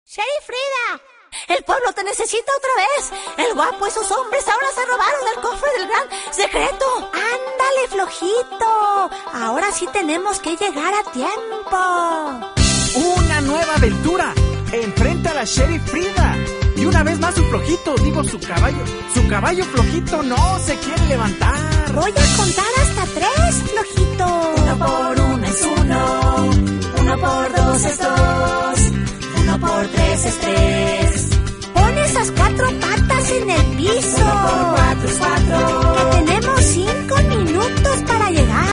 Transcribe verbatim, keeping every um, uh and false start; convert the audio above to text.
Sheriff Frida, el pueblo te necesita otra vez. El guapo y sus hombres ahora se robaron el cofre del gran secreto. Ándale, flojito. Ahora sí tenemos que llegar a tiempo. Una nueva aventura. Enfrenta a la Sheriff Frida. Y una vez más su flojito, digo su caballo. Su caballo flojito no se quiere levantar. Voy a contar hasta tres, flojito. Uno por uno es uno. Uno por dos es dos.